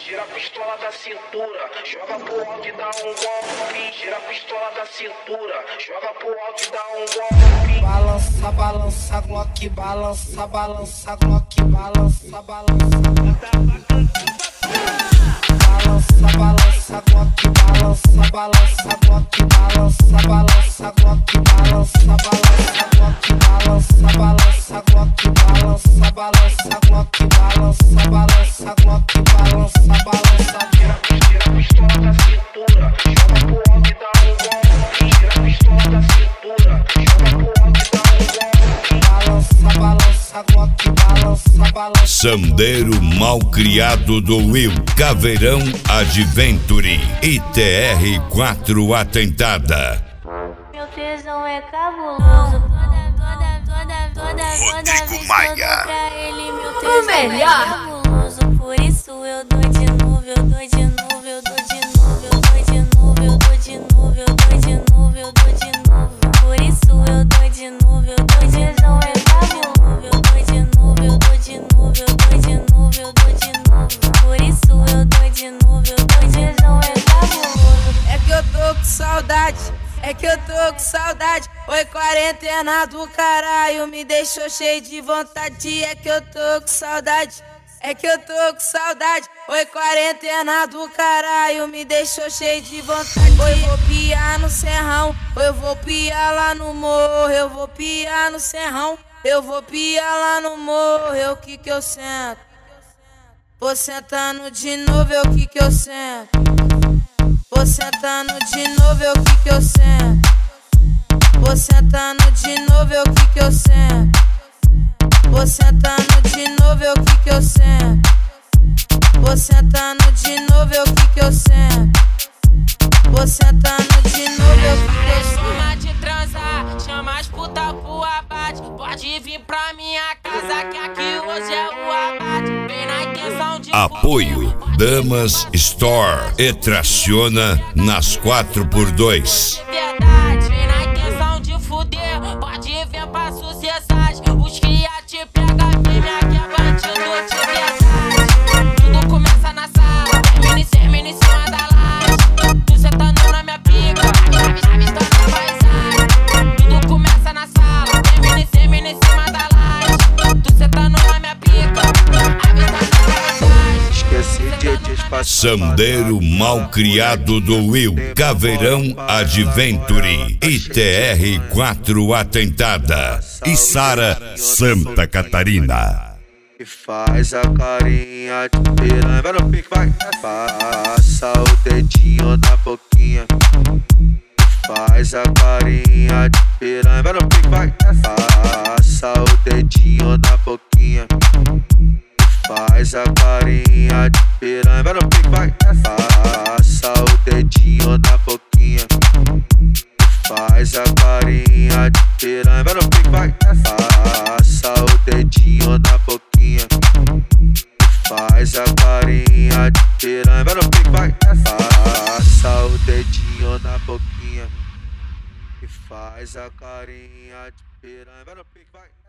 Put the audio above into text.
Tira a pistola da cintura, joga pro alto e dá um golpe. Tira a pistola da cintura, joga pro alto e dá um golpe. Balança, balança, Glock, balança, balança, Glock, balança, balança. Balança, balança, Glock, balança, balança, Glock, balança, balança, Glock, balança, balança, Glock, balança, balança, Glock, balança, balança, Glock, balança, balança, Glock, balança, balança. Tira a pistola da cintura, joga pro alto e dá um golpe. Tira a pistola da cintura, joga pro alto e dá um golpe. Balança, balança, Glock, balança, balança. Sandeiro Malcriado do Will, Caveirão Adventure e TR4 Atentada. Meu tesão é cabuloso. Toda Rodrigo vez Maia. que eu dou pra ele, meu tesão melhor. é cabuloso. Por isso eu dou de novo, eu dou de novo, eu dou de novo, eu dou de novo, eu dou de novo, eu dou de novo, eu dou de novo. Por isso eu dou de novo, eu dou de novo, é cabuloso. Eu dou de novo, eu dou de novo, eu dou de novo, eu dou de novo. Por isso eu dou de novo, eu dou de novo, é cabuloso. É que eu tô com saudade, é que eu tô com saudade. Oi, quarentena do caralho, me deixou cheio de vontade. É que eu tô com saudade, é que eu tô com saudade. Oi, quarentena do caralho, me deixou cheio de vontade. Oi, vou piar no serrão, eu vou piar lá no morro. Eu vou piar no serrão, eu vou piar lá no morro. Eu que eu sento, vou sentando de novo. Eu que eu sento, vou sentando de novo. Eu que eu sento, vou sentando de novo. Eu que eu sento, vou sentando de novo. Eu que eu sento, vou sentando de novo. Eu que eu sento, vou sentando de novo. Eu que eu sento. Chama de transar, chama as puta pro abate. Pode vir pra minha casa que aqui hoje é o abate. Vem na intenção de Apoio Damas Store e traciona nas 4x2. de verdade. Vem na intenção de fuder, pode vir pra sociedade. Os cria te pega, firme aqui é bandido de verdade. Tudo começa na sala, termina em cima da laje. Tu sentando na minha pica, a chave está na paisagem. Tudo começa na sala, termina em cima da laje. Tu sentando na minha pica, a vista na paisagem. Esqueci de despaçar. Sandeiro Malcriado do Will, Caveirão Adventure e TR4 Atentada. E Sara, Santa Catarina. E faz a carinha de piranha. Vai no pique, vai. Passa o dedinho na boquinha. E faz a carinha de piranha. Vai no pique, vai. Passa o dedinho na boquinha. E faz a carinha de piranha. Vai no pique, vai. Passa o dedinho na boquinha. E faz a carinha de piranha. Vai no pique, vai. Passa o dedinho na boquinha. E faz a carinha de piranha. Vai no pique, vai. Passa o dedinho na boquinha. E faz a carinha de piranha. Vai no pique, vai.